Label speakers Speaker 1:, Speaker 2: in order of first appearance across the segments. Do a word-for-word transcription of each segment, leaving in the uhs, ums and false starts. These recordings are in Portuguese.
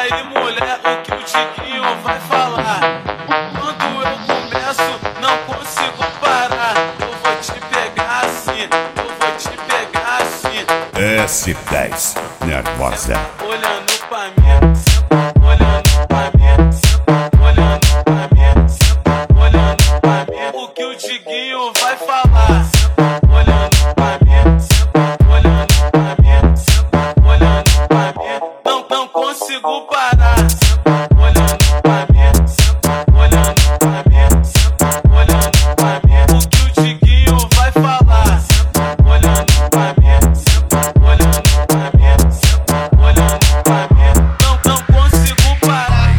Speaker 1: aí, mulher, o que o Tiquinho vai falar? Quando eu começo, não consigo parar. Eu vou te pegar assim, eu vou te pegar assim.
Speaker 2: S dez Nervosa.
Speaker 1: Olhando pra mim, senta olhando pra mim, senta olhando pra mim, senta olhando pra mim. O que o Tiquinho vai falar? Senta olhando pra mim, senta olhando pra mim, senta olhando pra mim. Não, não consigo parar. Senta olhando pra mim, senta olhando pra mim, senta olhando pra mim. O que o Tiquinho vai falar? Senta olhando pra mim, senta olhando pra mim, senta olhando pra mim. Não, não consigo parar.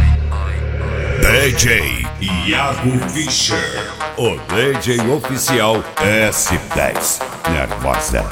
Speaker 2: D J Iago Fischer, o D J oficial S dez Nervosa.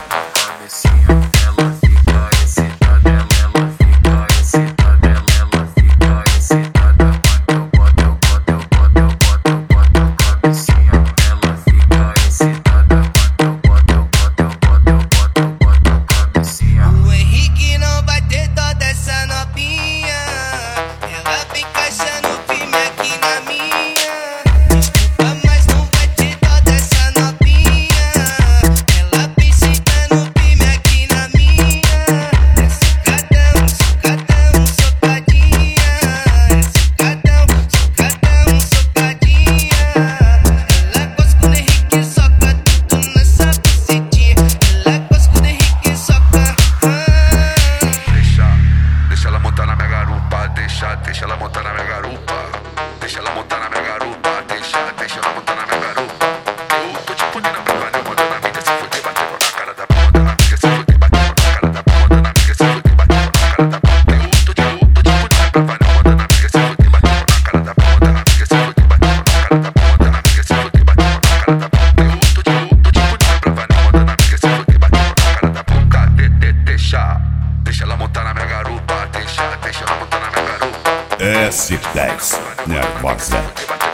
Speaker 3: O Henrique não vai ter dó dessa novinha. Ela vem encaixando firme aqui na minha. Desculpa, mas não vai ter dó dessa novinha. Ela vem sentando firme aqui na minha. É socadão, socadão, socadinha. É socadão, socadão, socadinha. Ela gosta quando o Henrique soca tudo nessa bucetinha. Ela gosta quando o Henrique soca.
Speaker 4: Deixa, deixa ela montar na minha garupa, deixa, deixa ela montar na minha garupa, deixa ela montar na minha garupa, deixa, deixa ela montar na minha garupa. Eu tô te punendo pra vanel, mandando a mídia se fuder, batendo na cara da bunda, na amiga se fuder, batendo na cara da bunda, na amiga se fuder, batendo na cara da bunda. Eu tô te, eu tô te punendo pra vanel, mandando a amiga se fuder, batendo na cara da bunda, na amiga se fuder, batendo na cara da bunda, na amiga se fuder, batendo na cara da bunda. Eu tô te, eu tô te punendo pra vanel, mandando a amiga se fuder, batendo na cara da bunda. De, de, deixa, deixa ela montar na minha garupa, deixa, deixa ela montar na minha garupa.
Speaker 2: S dez Nervosa.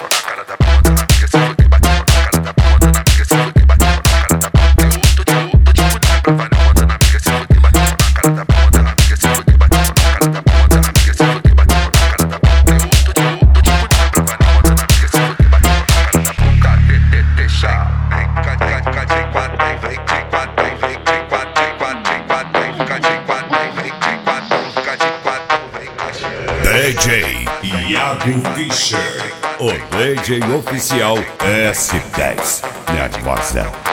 Speaker 2: D J Iago Fischer, o D J oficial S dez Nervosa.